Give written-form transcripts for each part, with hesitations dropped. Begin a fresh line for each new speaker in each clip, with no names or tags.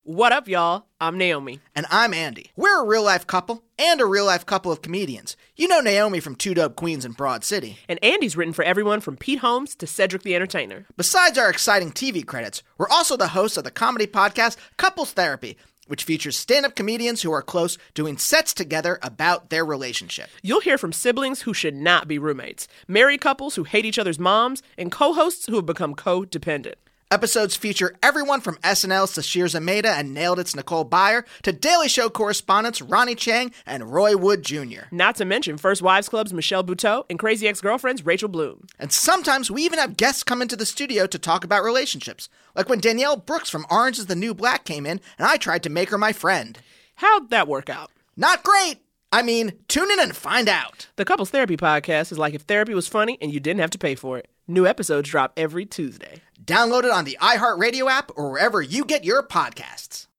What up, y'all? I'm Naomi.
And I'm Andy. We're a real-life couple and a real-life couple of comedians. You know Naomi from Two Dope Queens in Broad City.
And Andy's written for everyone from Pete Holmes to Cedric the Entertainer.
Besides our exciting TV credits, we're also the hosts of the comedy podcast Couples Therapy, which features stand-up comedians who are close doing sets together about their relationship.
You'll hear from siblings who should not be roommates, married couples who hate each other's moms, and co-hosts who have become codependent.
Episodes feature everyone from SNL's Sashir Zameda and Nailed It's Nicole Byer to Daily Show correspondents Ronnie Chang and Roy Wood Jr.
Not to mention First Wives Club's Michelle Buteau and Crazy Ex-Girlfriend's Rachel Bloom.
And sometimes we even have guests come into the studio to talk about relationships, like when Danielle Brooks from Orange is the New Black came in and I tried to make her my friend.
How'd that work out?
Not great! I mean, tune in and find out.
The Couples Therapy Podcast is like if therapy was funny and you didn't have to pay for it. New episodes drop every Tuesday.
Download it on the iHeartRadio app or wherever you get your podcasts.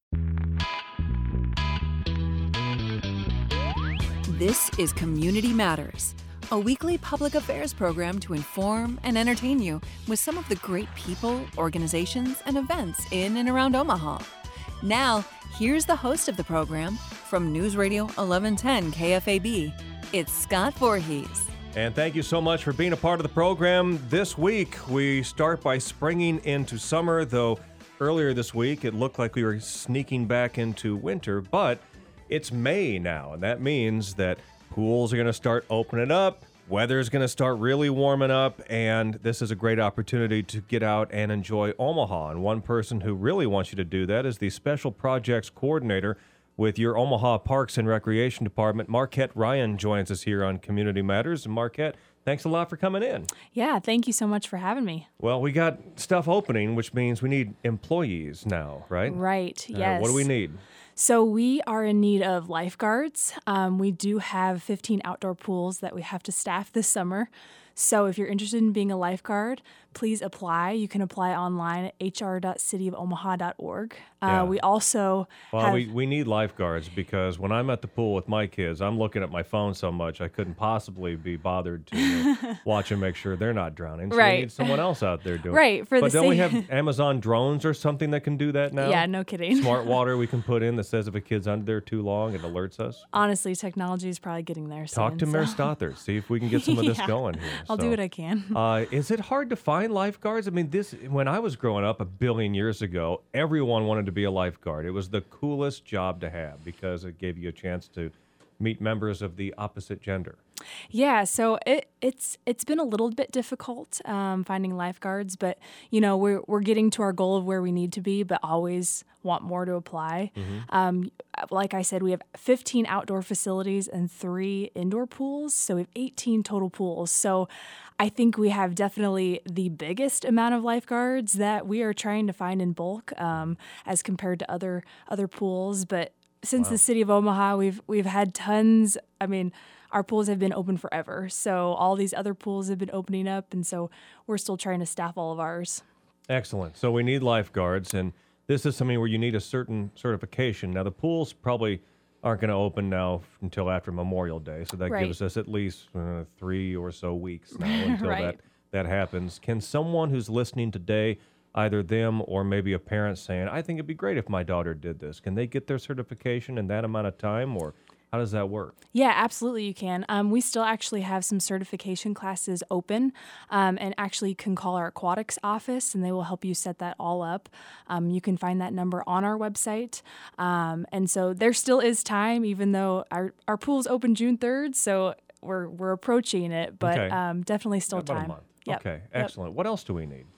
This is Community Matters, a weekly public affairs program to inform and entertain you with some of the great people, organizations, and events in and around Omaha. Now, here's the host of the program from News Radio 1110 KFAB. It's Scott Voorhees.
And thank you so much for being a part of the program. This week, we start by springing into summer, though earlier this week, it looked like we were sneaking back into winter, but it's May now, and that means that pools are going to start opening up, weather's going to start really warming up, and this is a great opportunity to get out and enjoy Omaha. And one person who really wants you to do that is the Special Projects Coordinator with your Omaha Parks and Recreation Department. Marquette Ryan joins us here on Community Matters. And Marquette, thanks a lot for coming in.
Yeah, thank you so much for having me.
Well, we got stuff opening, which means we need employees now, right?
Right, yes.
What do we need?
So we are in need of lifeguards. We do have 15 outdoor pools that we have to staff this summer. So if you're interested in being a lifeguard, please apply. You can apply online at hr.cityofomaha.org.
Yeah.
We also
we need lifeguards because when I'm at the pool with my kids, I'm looking at my phone so much I couldn't possibly be bothered to watch and make sure they're not drowning. So
Right.
we need someone else out there doing it.
Right.
But don't we have Amazon drones or something that can do that now?
Yeah, no kidding.
Smart water we can put in that says if a kid's under there too long, it alerts us.
Honestly, technology is probably getting there soon.
Talk to Mayor Stothert. See if we can get some of this
Yeah.
going here.
I'll do what I can.
Is it hard to find lifeguards? I mean, when I was growing up a billion years ago, everyone wanted to be a lifeguard. It was the coolest job to have because it gave you a chance to meet members of the opposite gender.
Yeah, so it's been a little bit difficult finding lifeguards, but we're getting to our goal of where we need to be, but always want more to apply.
Mm-hmm.
Like I said, we have 15 outdoor facilities and 3 indoor pools, so we have 18 total pools. So I think we have definitely the biggest amount of lifeguards that we are trying to find in bulk as compared to other pools, but since the city of Omaha, we've had tons. I mean, our pools have been open forever, so all these other pools have been opening up, and so we're still trying to staff all of ours.
Excellent. So we need lifeguards, and this is something where you need a certain certification. Now, the pools probably aren't going to open now until after Memorial Day, so that gives us at least 3 or so weeks now until
Right.
that happens. Can someone who's listening today, either them or maybe a parent saying, I think it'd be great if my daughter did this, can they get their certification in that amount of time, or how does that work?
Yeah, absolutely you can. We still actually have some certification classes open, and actually you can call our aquatics office and they will help you set that all up. You can find that number on our website. And so there still is time, even though our pool's open June 3rd, so we're approaching it, but definitely still
About
time.
a month.
Yep.
Okay, excellent. What else do we need?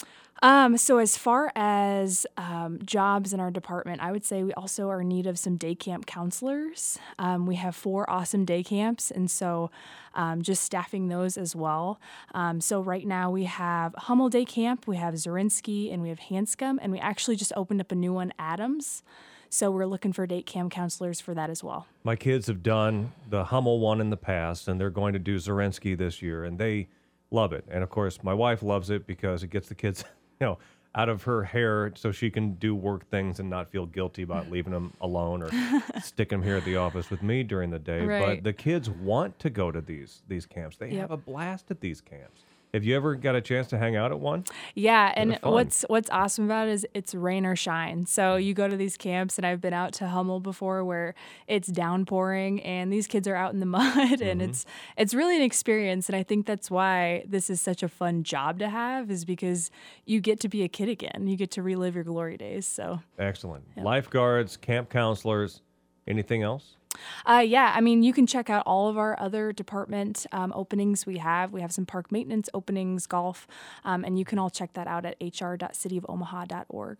So as far as jobs in our department, I would say we also are in need of some day camp counselors. We have 4 awesome day camps, and so just staffing those as well. So right now we have Hummel Day Camp, we have Zorinsky, and we have Hanscom, and we actually just opened up a new one, Adams. So we're looking for day camp counselors for that as well.
My kids have done the Hummel one in the past, and they're going to do Zorinsky this year, and they love it. And of course, my wife loves it because it gets the kids out of her hair so she can do work things and not feel guilty about leaving them alone or sticking them here at the office with me during the day.
Right.
But the kids want to go to these camps. They have a blast at these camps. Have you ever got a chance to hang out at one?
Yeah, and
They're fun.
what's awesome about it is it's rain or shine. So you go to these camps, and I've been out to Hummel before where it's downpouring, and these kids are out in the mud, and it's really an experience. And I think that's why this is such a fun job to have, is because you get to be a kid again. You get to relive your glory days. So
Excellent. Lifeguards, camp counselors, anything else?
Yeah, I mean, you can check out all of our other department openings we have. We have some park maintenance openings, golf, and you can all check that out at hr.cityofomaha.org.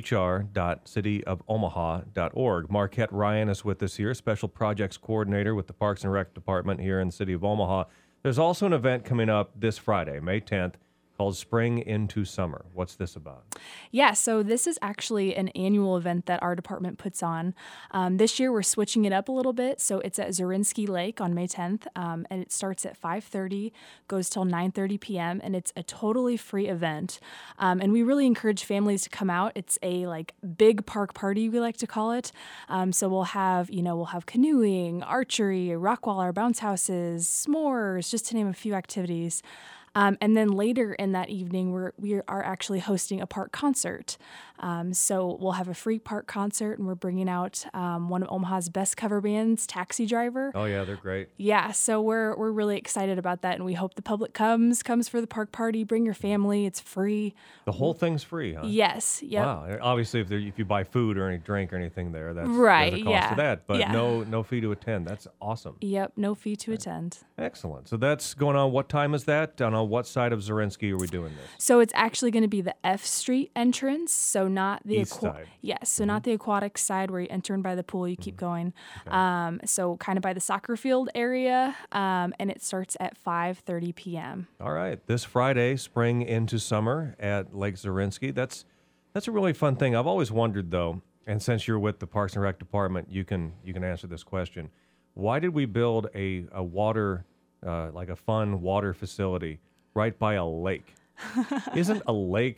hr.cityofomaha.org. Marquette Ryan is with us here, Special Projects Coordinator with the Parks and Rec Department here in the city of Omaha. There's also an event coming up this Friday, May 10th, called Spring into Summer. What's this about?
Yeah, so this is actually an annual event that our department puts on. This year we're switching it up a little bit, so it's at Zorinsky Lake on May 10th, and it starts at 5:30, goes till 9:30 p.m., and it's a totally free event. And we really encourage families to come out. It's a big park party, we like to call it. So we'll have canoeing, archery, rock wall, bounce houses, s'mores, just to name a few activities. And then later in that evening, we are actually hosting a park concert. So we'll have a free park concert, and we're bringing out one of Omaha's best cover bands, Taxi Driver.
Oh, yeah, they're great.
Yeah, so we're really excited about that, and we hope the public comes for the park party. Bring your family; it's free.
The whole thing's free, huh?
Yes. Yep.
Wow. Obviously, if you buy food or any drink or anything there's
right.
a cost to that, but
yeah.
no fee to attend. That's awesome.
Yep. No fee to attend.
Excellent. So that's going on. What time is that? On what side of Zorinsky are we doing this?
So it's actually going to be the F Street entrance, so not the
East side.
Yes, so not the aquatic side where you enter in by the pool. You keep going. Okay. So kind of by the soccer field area, and it starts at 5:30 p.m.
All right, this Friday, Spring into Summer at Lake Zorinsky. That's a really fun thing. I've always wondered though, and since you're with the Parks and Rec Department, you can answer this question: why did we build a water a fun water facility right by a lake? Isn't a lake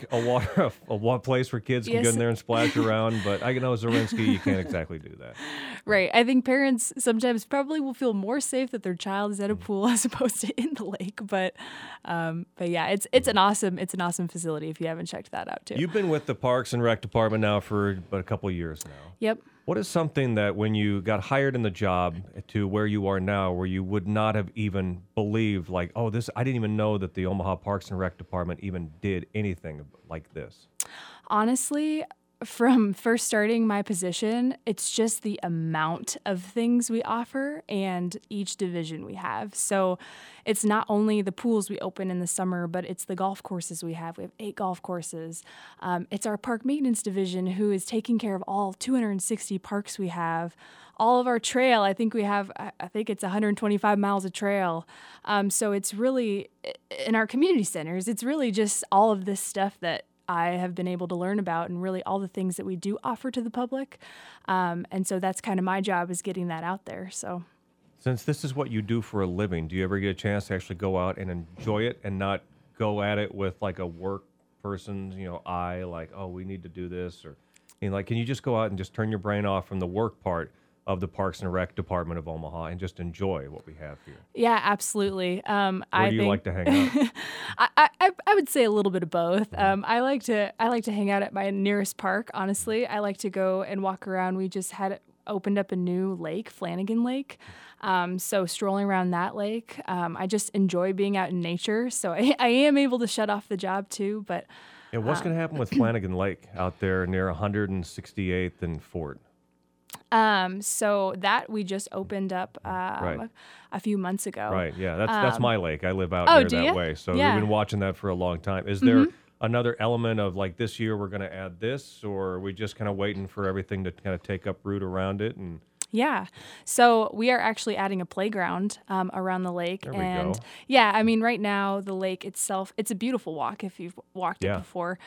a place where kids can
Yes.
get in there and splash around? But I know Zorinsky, you can't exactly do that.
Right. I think parents sometimes probably will feel more safe that their child is at a pool as opposed to in the lake. But yeah, it's an awesome facility if you haven't checked that out too.
You've been with the Parks and Rec Department now for about a couple of years now.
Yep.
What is something that when you got hired in the job to where you are now, where you would not have even believed, I didn't even know that the Omaha Parks and Rec Department even did anything like this?
Honestly, from first starting my position, it's just the amount of things we offer and each division we have. So it's not only the pools we open in the summer, but it's the golf courses we have. We have 8 golf courses. It's our park maintenance division who is taking care of all 260 parks we have. All of our trail, I think it's 125 miles of trail. So it's really, in our community centers, it's really just all of this stuff that I have been able to learn about, and really all the things that we do offer to the public. And so that's kind of my job, is getting that out there. So,
since this is what you do for a living, do you ever get a chance to actually go out and enjoy it and not go at it with a work person's, eye, we need to do this? Or, can you just go out and just turn your brain off from the work part of the Parks and Rec Department of Omaha and just enjoy what we have here?
Yeah, absolutely.
Where do you like to hang
out? I would say a little bit of both. I like to hang out at my nearest park. Honestly, I like to go and walk around. We just had opened up a new lake, Flanagan Lake. So strolling around that lake, I just enjoy being out in nature. So I am able to shut off the job too. But
yeah, what's going to happen with Flanagan Lake out there near 168th and Fort?
So that we just opened up
Right.
a few months ago.
Right, yeah, that's my lake. I live out
Oh,
near
do
that
ya?
way, so
Yeah.
we've been watching that for a long time. Is there another element of this year we're going to add this, or are we just kind of waiting for everything to kind of take up root around it? And
Yeah. So we are actually adding a playground around the lake.
There we
and
go.
yeah, I mean, right now the lake itself, it's a beautiful walk if you've walked
Yeah.
it before.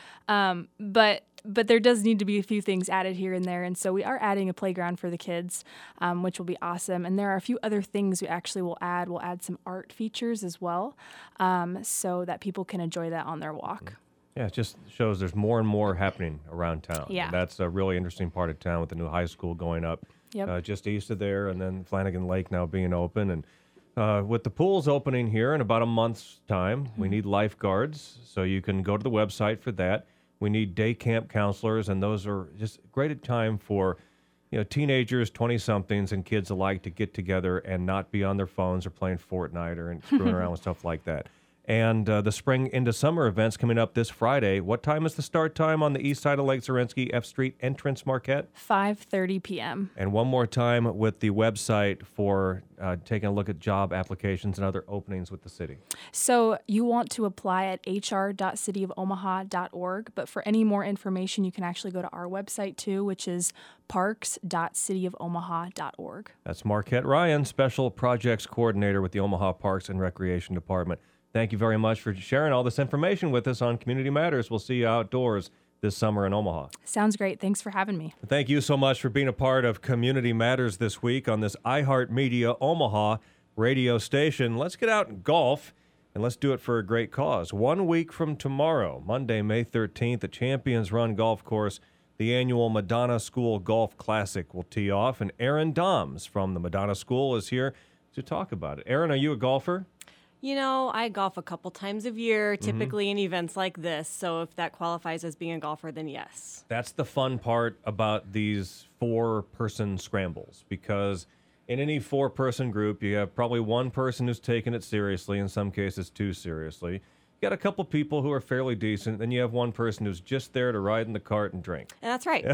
But there does need to be a few things added here and there. And so we are adding a playground for the kids, which will be awesome. And there are a few other things we actually will add. We'll add some art features as well, so that people can enjoy that on their walk.
yeah, it just shows there's more and more happening around town.
Yeah.
And that's a really interesting part of town with the new high school going up
Yep.
just east of there, and then Flanagan Lake now being open. And With the pools opening here in about a month's time, we need lifeguards, so you can go to the website for that. We need day camp counselors, and those are just great at time for teenagers, 20-somethings, and kids alike to get together and not be on their phones or playing Fortnite or screwing around with stuff like that. And the spring into summer events coming up this Friday. What time is the start time on the east side of Lake Zorinsky, F Street entrance, Marquette?
5:30 p.m.
And one more time with the website for taking a look at job applications and other openings with the city.
So you want to apply at hr.cityofomaha.org, but for any more information, you can actually go to our website too, which is parks.cityofomaha.org.
That's Marquette Ryan, Special Projects Coordinator with the Omaha Parks and Recreation Department. Thank you very much for sharing all this information with us on Community Matters. We'll see you outdoors this summer in Omaha.
Sounds great. Thanks for having me.
Thank you so much for being a part of Community Matters this week on this iHeartMedia Omaha radio station. Let's get out and golf, and let's do it for a great cause. 1 week from tomorrow, Monday, May 13th, at Champions Run Golf Course, the annual Madonna School Golf Classic will tee off, and Aaron Doms from the Madonna School is here to talk about it. Aaron, are you a golfer?
I golf a couple times a year, typically in events like this. So if that qualifies as being a golfer, then yes.
That's the fun part about these 4-person scrambles, because in any 4-person group, you have probably one person who's taking it seriously, in some cases too seriously. You got a couple people who are fairly decent, then you have one person who's just there to ride in the cart and drink.
And that's right.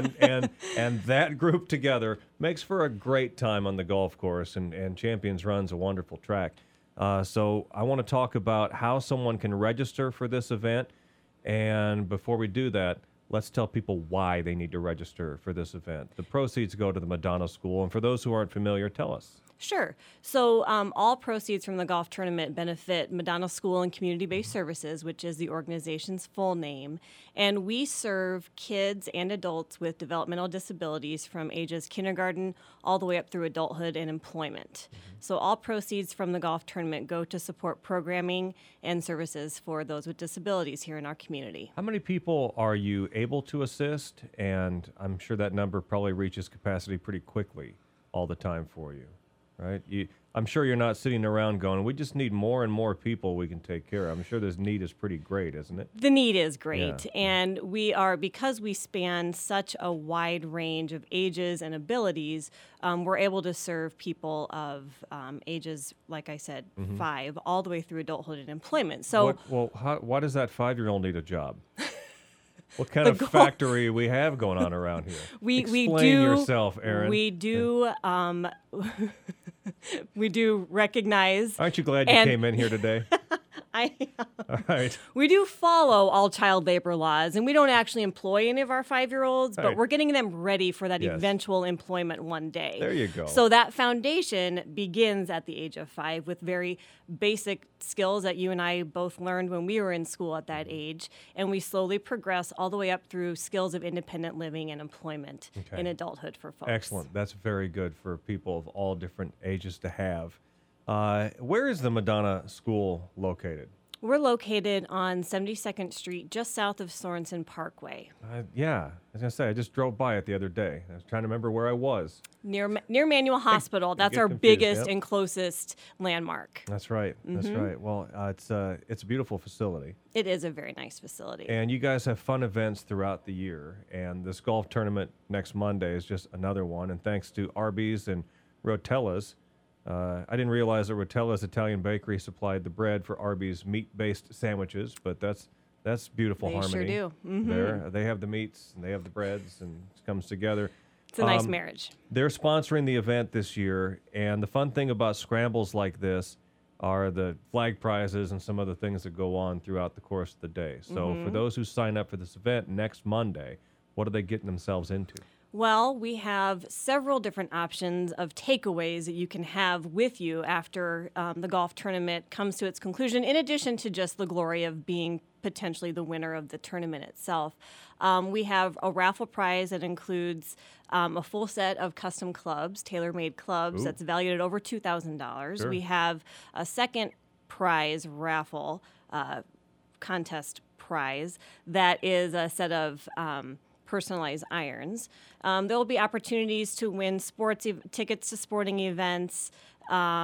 and that group together makes for a great time on the golf course, and Champions Run's a wonderful track. So I want to talk about how someone can register for this event. And before we do that, let's tell people why they need to register for this event. The proceeds go to the Madonna School. And for those who aren't familiar, tell us.
Sure. So all proceeds from the golf tournament benefit Madonna School and Community-Based Services, which is the organization's full name. And we serve kids and adults with developmental disabilities from ages kindergarten all the way up through adulthood and employment. So all proceeds from the golf tournament go to support programming and services for those with disabilities here in our community.
How many people are you able to assist? And I'm sure that number probably reaches capacity pretty quickly all the time for you. Right? I'm sure you're not sitting around going, we just need more and more people we can take care of. I'm sure this need is pretty great, isn't it?
The need is great.
Yeah.
And because we span such a wide range of ages and abilities, we're able to serve people of ages, like I said, 5, all the way through adulthood and employment. So,
why does that 5-year-old need a job? What kind of factory we have going on around here? Explain yourself, Aaron.
We do we do recognize.
Aren't you glad you came in here today?
I
All right.
We do follow all child labor laws, and we don't actually employ any of our 5-year-olds, but we're getting them ready for that eventual employment one day.
There you go.
So that foundation begins at the age of 5 with very basic skills that you and I both learned when we were in school at that age, and we slowly progress all the way up through skills of independent living and employment in adulthood for folks.
Excellent. That's very good for people of all different ages to have. Where is the Madonna School located?
We're located on 72nd Street, just south of Sorensen Parkway.
Yeah, I was going to say, I just drove by it the other day. I was trying to remember where I was.
Near Manual Hospital. That's our biggest and closest landmark.
That's right. That's right. Well, it's a beautiful facility.
It is a very nice facility.
And you guys have fun events throughout the year. And this golf tournament next Monday is just another one. And thanks to Arby's and Rotella's, I didn't realize that Rotella's Italian Bakery supplied the bread for Arby's meat-based sandwiches, but that's beautiful
they
harmony.
They sure do.
There, they have the meats and they have the breads, and it comes together.
It's a nice marriage.
They're sponsoring the event this year, and the fun thing about scrambles like this are the flag prizes and some other things that go on throughout the course of the day. So for those who sign up for this event next Monday, what are they getting themselves into?
Well, we have several different options of takeaways that you can have with you after the golf tournament comes to its conclusion, in addition to just the glory of being potentially the winner of the tournament itself. We have a raffle prize that includes a full set of custom clubs, tailor-made clubs, that's valued at over $2,000.
Sure.
We have a second prize raffle contest prize that is a set of personalized irons. There will be opportunities to win tickets to sporting events,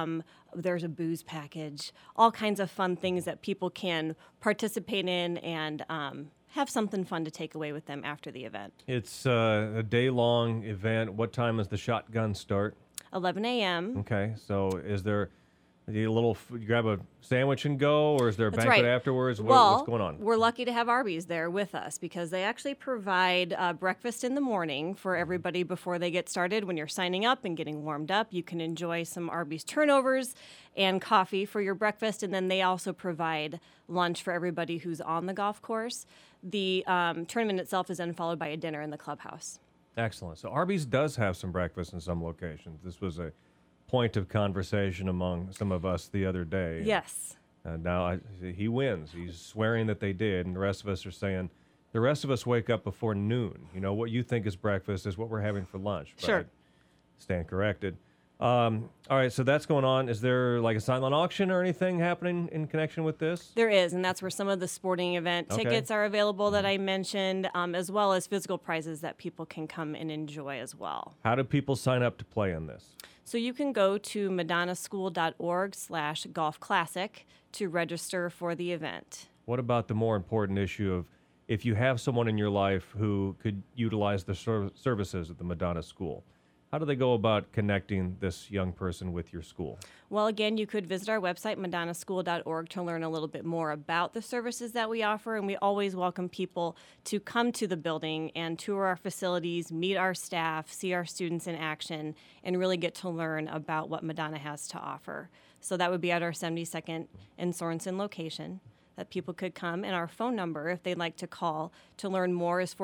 There's a booze package, all kinds of fun things that people can participate in and have something fun to take away with them after the event.
It's a day-long event. What time does the shotgun start?
11 a.m.
Okay, so is there you grab a sandwich and go, or is there a
That's
banquet
right.
afterwards?
What's
going on?
We're lucky to have Arby's there with us because they actually provide breakfast in the morning for everybody before they get started. When you're signing up and getting warmed up, you can enjoy some Arby's turnovers and coffee for your breakfast, and then they also provide lunch for everybody who's on the golf course. The tournament itself is then followed by a dinner in the clubhouse.
Excellent. So Arby's does have some breakfast in some locations. This was a point of conversation among some of us the other day.
Yes.
Now he wins. He's swearing that they did, and the rest of us are saying, the rest of us wake up before noon. You know, what you think is breakfast is what we're having for lunch. But
Sure.
I stand corrected. All right, so that's going on. Is there like a silent auction or anything happening in connection with this?
There is, and that's where some of the sporting event tickets are available that I mentioned, as well as physical prizes that people can come and enjoy as well.
How do people sign up to play in this?
So you can go to madonnaschool.org/golf classic to register for the event.
What about the more important issue of if you have someone in your life who could utilize the services at the Madonna School? How do they go about connecting this young person with your school?
Well, again, you could visit our website, madonnaschool.org, to learn a little bit more about the services that we offer. And we always welcome people to come to the building and tour our facilities, meet our staff, see our students in action, and really get to learn about what Madonna has to offer. So that would be at our 72nd and Sorensen location that people could come. And our phone number, if they'd like to call to learn more, is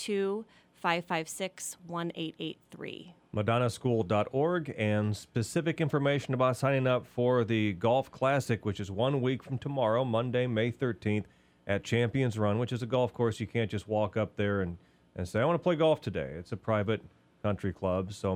402-556-1883.
MadonnaSchool.org, and specific information about signing up for the Golf Classic, which is 1 week from tomorrow, Monday, May 13th, at Champions Run, which is a golf course. You can't just walk up there and say, I want to play golf today. It's a private country club. So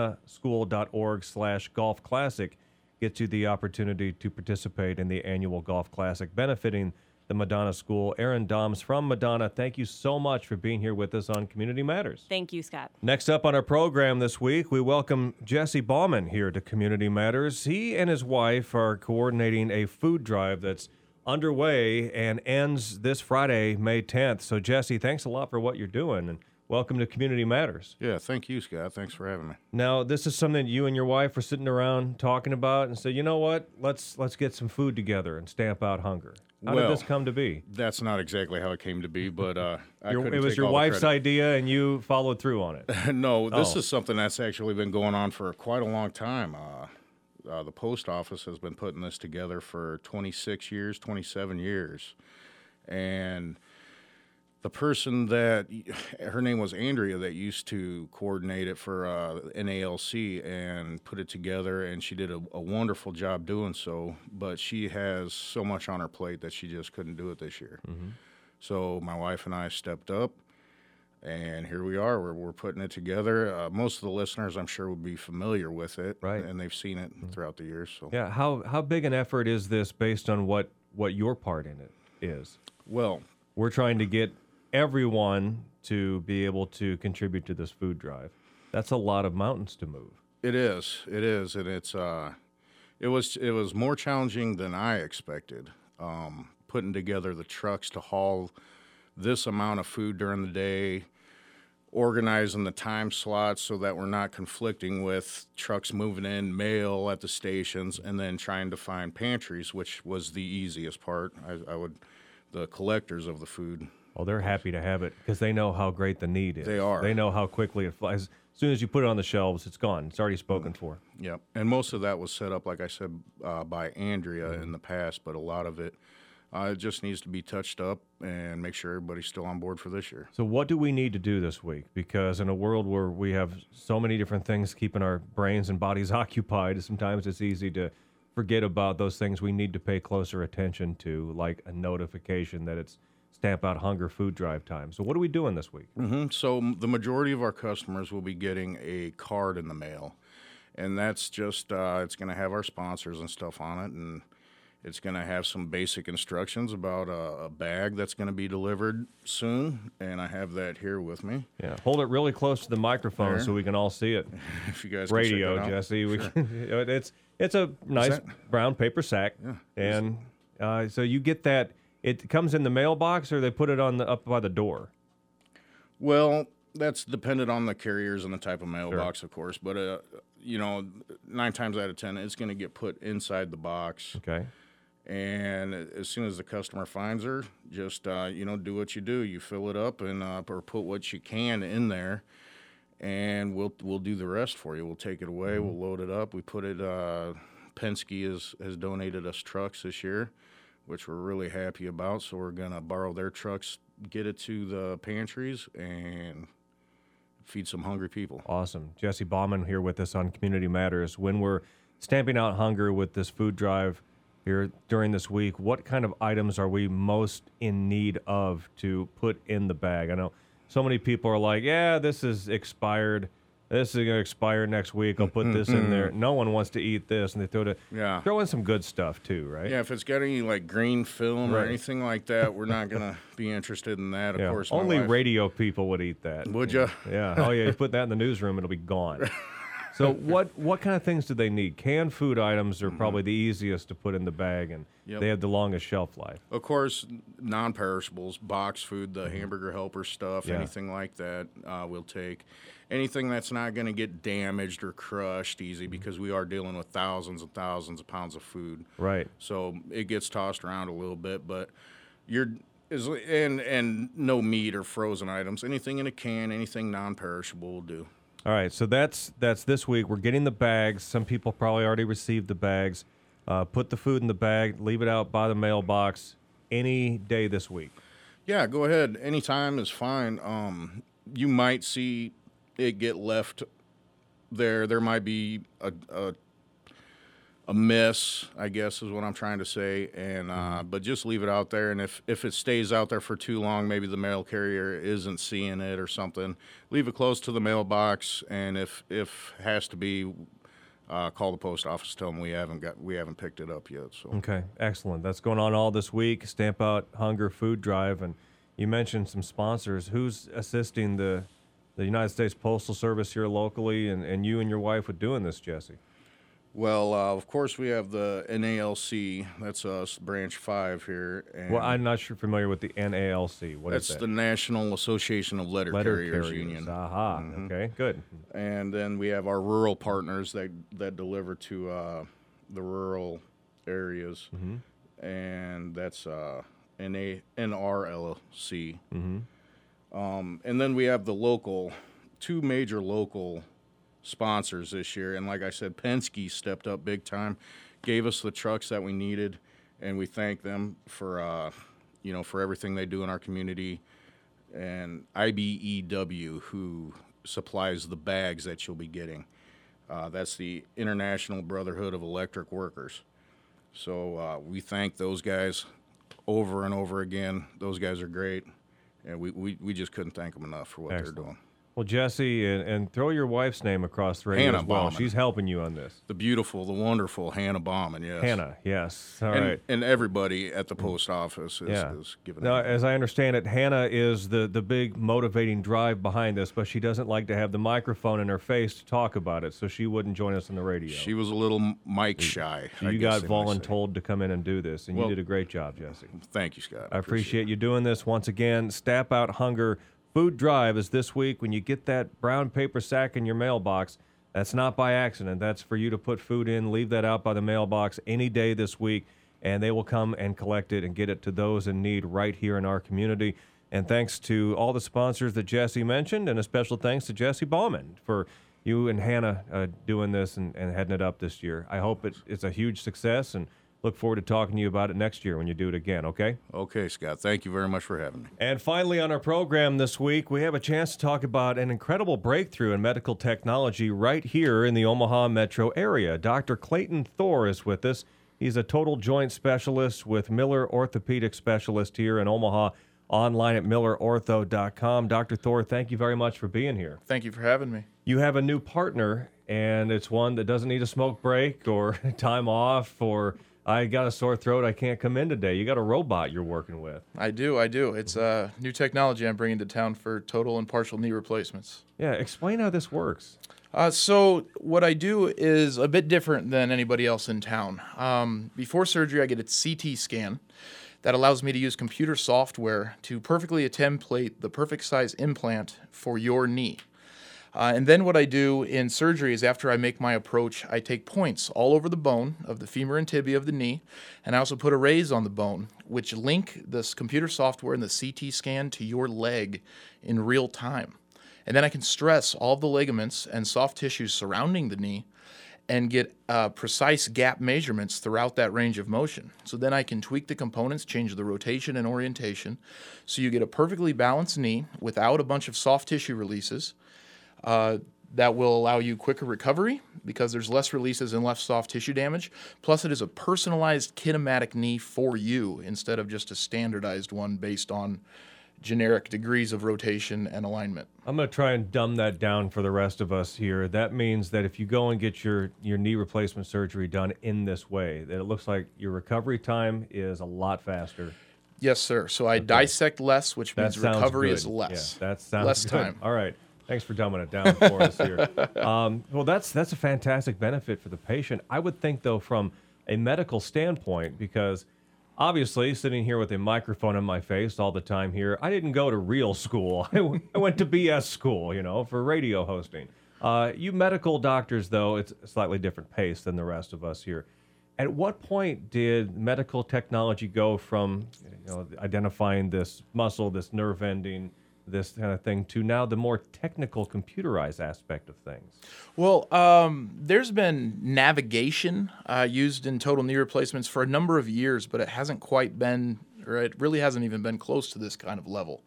MadonnaSchool.org/Golf Classic gets you the opportunity to participate in the annual Golf Classic, benefiting the Madonna School. Erin Doms from Madonna, thank you so much for being here with us on Community Matters.
Thank you, Scott.
Next up on our program this week, we welcome Jesse Bauman here to Community Matters. He and his wife are coordinating a food drive that's underway and ends this Friday, May 10th. So, Jesse, thanks a lot for what you're doing, and welcome to Community Matters.
Yeah, thank you, Scott. Thanks for having me.
Now, this is something that you and your wife are sitting around talking about and say, you know what, let's get some food together and stamp out hunger. How did this come to be?
That's not exactly how it came to be, but
It was your wife's idea, and you followed through on it.
No, this is something that's actually been going on for quite a long time. The post office has been putting this together for 26 years, 27 years. And the person that, her name was Andrea, that used to coordinate it for NALC and put it together, and she did a wonderful job doing so, but she has so much on her plate that she just couldn't do it this year. Mm-hmm. So my wife and I stepped up, and here we are. We're putting it together. Most of the listeners, I'm sure, would be familiar with it,
right?
And they've seen it throughout the years. So
yeah, how big an effort is this based on what your part in it is?
Well,
we're trying to get everyone to be able to contribute to this food drive. That's a lot of mountains to move.
It is, and it was more challenging than I expected. Putting together the trucks to haul this amount of food during the day, organizing the time slots so that we're not conflicting with trucks moving in, mail at the stations, and then trying to find pantries, which was the easiest part. The collectors of the food.
Well, they're happy to have it because they know how great the need is.
They are.
They know how quickly it flies. As soon as you put it on the shelves, it's gone. It's already spoken for.
Yep. And most of that was set up, like I said, by Andrea in the past, but a lot of it just needs to be touched up and make sure everybody's still on board for this year.
So what do we need to do this week? Because in a world where we have so many different things keeping our brains and bodies occupied, sometimes it's easy to forget about those things we need to pay closer attention to, like a notification that it's Stamp Out Hunger food drive time. So what are we doing this week?
Mm-hmm. So the majority of our customers will be getting a card in the mail, and that's just it's going to have our sponsors and stuff on it, and It's going to have some basic instructions about a bag that's going to be delivered soon, and I have that here with me.
Yeah, hold it really close to the microphone
There.
so we can all see it.
If you guys
Radio,
can check that out.
Jesse. We can, it's a nice brown paper sack, and so you get that. It comes in the mailbox, or they put it on up by the door.
Well, that's dependent on the carriers and the type of mailbox, of course. But 9 times out of 10, it's going to get put inside the box.
Okay.
And as soon as the customer finds her, just do what you do. You fill it up and or put what you can in there, and we'll do the rest for you. We'll take it away. We'll load it up. We put it. Penske has donated us trucks this year, which we're really happy about. So we're gonna borrow their trucks, get it to the pantries, and feed some hungry people.
Awesome. Jesse Bauman here with us on Community Matters. When we're stamping out hunger with this food drive here during this week, what kind of items are we most in need of to put in the bag? I know so many people are like, yeah, this is expired. This is going to expire next week. I'll put this in there. No one wants to eat this, and they throw in some good stuff too, right?
Yeah, if it's got any like green film or
Right.
anything like that, we're not going to be interested in that. Of
Yeah.
course, my
Only
wife-
radio people would eat that.
Would ya?
Yeah. Oh, yeah. You put that in the newsroom, it'll be gone. So what kind of things do they need? Canned food items are probably the easiest to put in the bag, and
Yep.
they have the longest shelf life.
Of course, non-perishables, box food, the hamburger helper stuff,
Yeah.
anything like that, we'll take. Anything that's not going to get damaged or crushed easy, because we are dealing with thousands and thousands of pounds of food.
Right.
So it gets tossed around a little bit, but and no meat or frozen items. Anything in a can, anything non-perishable will do.
All right, so that's this week. We're getting the bags. Some people probably already received the bags. Put the food in the bag, leave it out by the mailbox any day this week.
Yeah, go ahead. Anytime is fine. You might see it get left there. There might be a miss, I guess is what I'm trying to say. And but just leave it out there. And if it stays out there for too long, maybe the mail carrier isn't seeing it or something, leave it close to the mailbox. And if has to be, call the post office, tell them we haven't picked it up yet. So
Okay, excellent. That's going on all this week. Stamp Out Hunger Food Drive, and you mentioned some sponsors. Who's assisting the United States Postal Service here locally, and you and your wife with doing this, Jesse?
Well, of course, we have the NALC. That's us, Branch 5 here. And
Well, I'm not sure familiar with the NALC. What is
that's
that?
the National Association of Letter Carriers Union.
Aha. Okay, good.
And then we have our rural partners that deliver to the rural areas. And that's NRLC. And then we have the two major local sponsors this year. And like I said, Penske stepped up big time, gave us the trucks that we needed, and we thank them for for everything they do in our community. And IBEW, who supplies the bags that you'll be getting. That's the International Brotherhood of Electric Workers. So we thank those guys over and over again. Those guys are great, and we just couldn't thank them enough for what
Excellent.
they're doing.
Well, Jesse, and throw your wife's name across the radio
Hannah
as well.
Bauman.
She's helping you on this.
The beautiful, the wonderful Hannah Bauman, yes.
Hannah, yes. All
and,
right.
and everybody at the post office
Yeah.
is giving
Now,
it.
as I understand it, Hannah is the big motivating drive behind this, but she doesn't like to have the microphone in her face to talk about it, so she wouldn't join us on the radio.
She was a little mic shy.
So
I
you
guess
got
they might say.
voluntold to come in and do this, and
Well-
you did a great job, Jesse.
Thank you, Scott.
I appreciate you doing this. Once again, Stamp Out Hunger Food Drive is this week. When you get that brown paper sack in your mailbox, that's not by accident. That's for you to put food in. Leave that out by the mailbox any day this week, and they will come and collect it and get it to those in need right here in our community. And thanks to all the sponsors that Jesse mentioned, and a special thanks to Jesse Bauman for you and Hannah doing this and heading it up this year. I hope it's a huge success, and look forward to talking to you about it next year when you do it again, okay?
Okay, Scott. Thank you very much for having me.
And finally, on our program this week, we have a chance to talk about an incredible breakthrough in medical technology right here in the Omaha metro area. Dr. Clayton Thor is with us. He's a total joint specialist with Miller Orthopedic Specialist here in Omaha, online at millerortho.com. Dr. Thor, thank you very much for being here.
Thank you for having me.
You have a new partner, and it's one that doesn't need a smoke break or time off or I got a sore throat. I can't come in today. You got a robot you're working with.
I do. It's new technology I'm bringing to town for total and partial knee replacements.
Yeah, explain how this works.
So what I do is a bit different than anybody else in town. Before surgery, I get a CT scan that allows me to use computer software to perfectly template the perfect size implant for your knee. And then what I do in surgery is after I make my approach, I take points all over the bone of the femur and tibia of the knee, and I also put arrays on the bone, which link this computer software and the CT scan to your leg in real time. And then I can stress all of the ligaments and soft tissues surrounding the knee and get precise gap measurements throughout that range of motion. So then I can tweak the components, change the rotation and orientation, so you get a perfectly balanced knee without a bunch of soft tissue releases. That will allow you quicker recovery because there's less releases and less soft tissue damage. Plus, it is a personalized kinematic knee for you instead of just a standardized one based on generic degrees of rotation and alignment.
I'm going to try and dumb that down for the rest of us here. That means that if you go and get your knee replacement surgery done in this way, that it looks like your recovery time is a lot faster.
Yes, sir. So I dissect less, which means recovery is less.
Yeah, that sounds
less
good.
time.
All right. Thanks for dumbing it down for us here. Well, that's a fantastic benefit for the patient. I would think, though, from a medical standpoint, because obviously sitting here with a microphone in my face all the time here, I didn't go to real school. I went to BS school, for radio hosting. You medical doctors, though, it's a slightly different pace than the rest of us here. At what point did medical technology go from identifying this muscle, this nerve ending, this kind of thing, to now the more technical computerized aspect of things?
Well, there's been navigation used in total knee replacements for a number of years, but it hasn't quite been, or it really hasn't even been close to this kind of level.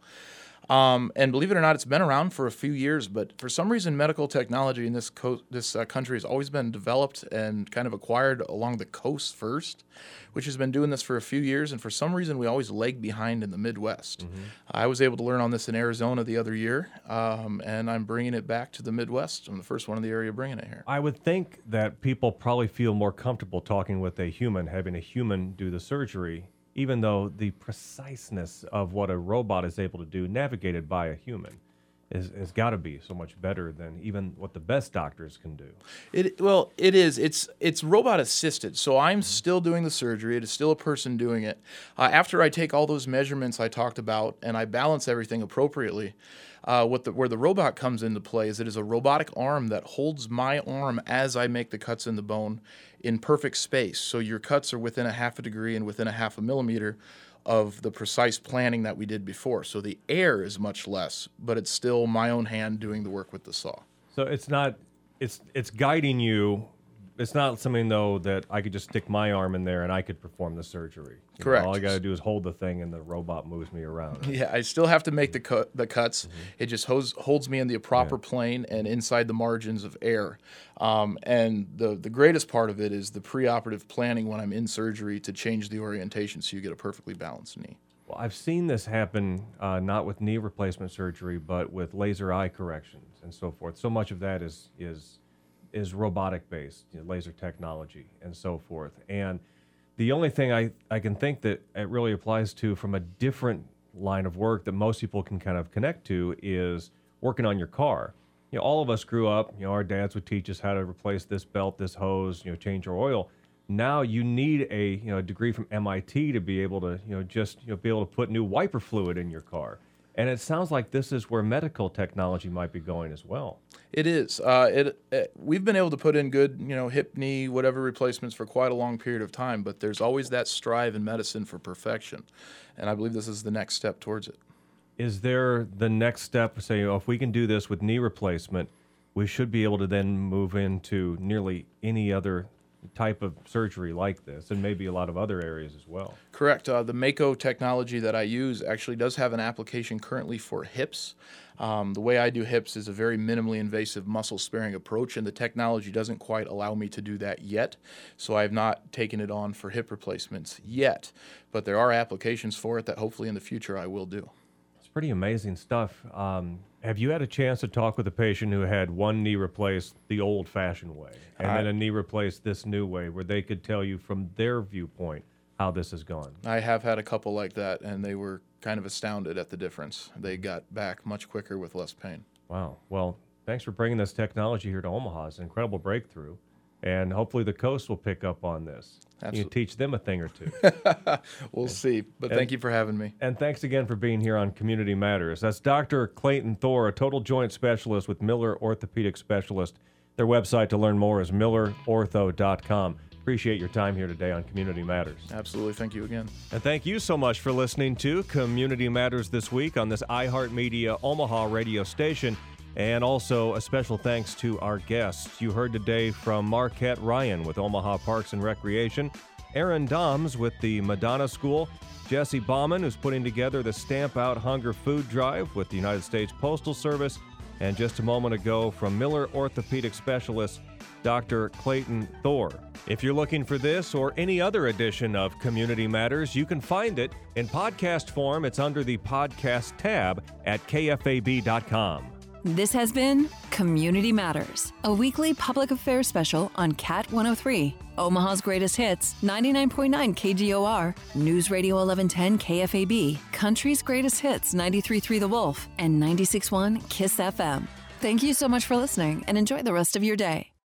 And believe it or not, it's been around for a few years, but for some reason, medical technology in this country has always been developed and kind of acquired along the coast first, which has been doing this for a few years, and for some reason, we always lag behind in the Midwest. Mm-hmm. I was able to learn on this in Arizona the other year, and I'm bringing it back to the Midwest. I'm the first one in the area bringing it here.
I would think that people probably feel more comfortable talking with a human, having a human do the surgery, even though the preciseness of what a robot is able to do, navigated by a human, has got to be so much better than even what the best doctors can do.
It is. It's robot assisted, so I'm still doing the surgery. It is still a person doing it. After I take all those measurements I talked about and I balance everything appropriately, where the robot comes into play is it is a robotic arm that holds my arm as I make the cuts in the bone in perfect space. So your cuts are within a half a degree and within a half a millimeter of the precise planning that we did before. So the air is much less, but it's still my own hand doing the work with the saw.
So it's guiding you. It's not something, though, that I could just stick my arm in there and I could perform the surgery.
Correct.
All I got to do is hold the thing and the robot moves me around.
Yeah, I still have to make the cuts. Mm-hmm. It just holds me in the proper plane and inside the margins of air. And the greatest part of it is the preoperative planning when I'm in surgery to change the orientation so you get a perfectly balanced knee.
Well, I've seen this happen not with knee replacement surgery, but with laser eye corrections and so forth. So much of that is robotic-based, laser technology and so forth. And the only thing I can think that it really applies to from a different line of work that most people can kind of connect to is working on your car. All of us grew up, our dads would teach us how to replace this belt, this hose, change our oil. Now you need a degree from MIT to be able to be able to put new wiper fluid in your car. And it sounds like this is where medical technology might be going as well.
It is. We've been able to put in good, hip, knee, whatever replacements for quite a long period of time, but there's always that strive in medicine for perfection. And I believe this is the next step towards it.
Is there the next step, say, if we can do this with knee replacement, we should be able to then move into nearly any other type of surgery like this, and maybe a lot of other areas as well?
Correct. The Mako technology that I use actually does have an application currently for hips. The way I do hips is a very minimally invasive muscle-sparing approach, and the technology doesn't quite allow me to do that yet, so I have not taken it on for hip replacements yet. But there are applications for it that hopefully in the future I will do.
pretty amazing stuff. Have you had a chance to talk with a patient who had one knee replaced the old-fashioned way and then a knee replaced this new way, where they could tell you from their viewpoint how this has gone?
I have had a couple like that, and they were kind of astounded at the difference. They got back much quicker with less pain.
Wow. Well, thanks for bringing this technology here to Omaha. It's an incredible breakthrough, and hopefully the coast will pick up on this.
Absolutely.
You can teach them a thing or two.
We'll see, but thank you for having me.
And thanks again for being here on Community Matters. That's Dr. Clayton Thor, a total joint specialist with Miller Orthopedic Specialist. Their website to learn more is millerortho.com. Appreciate your time here today on Community Matters.
Absolutely. Thank you again.
And thank you so much for listening to Community Matters this week on this iHeartMedia Omaha radio station. And also a special thanks to our guests. You heard today from Marquette Ryan with Omaha Parks and Recreation, Aaron Doms with the Madonna School, Jesse Bauman, who's putting together the Stamp Out Hunger Food Drive with the United States Postal Service, and just a moment ago from Miller Orthopedic Specialist, Dr. Clayton Thor. If you're looking for this or any other edition of Community Matters, you can find it in podcast form. It's under the podcast tab at kfab.com.
This has been Community Matters, a weekly public affairs special on Cat 103, Omaha's greatest hits, 99.9 KGOR, News Radio 1110 KFAB, Country's greatest hits, 93.3 The Wolf, and 96.1 KISS FM. Thank you so much for listening, and enjoy the rest of your day.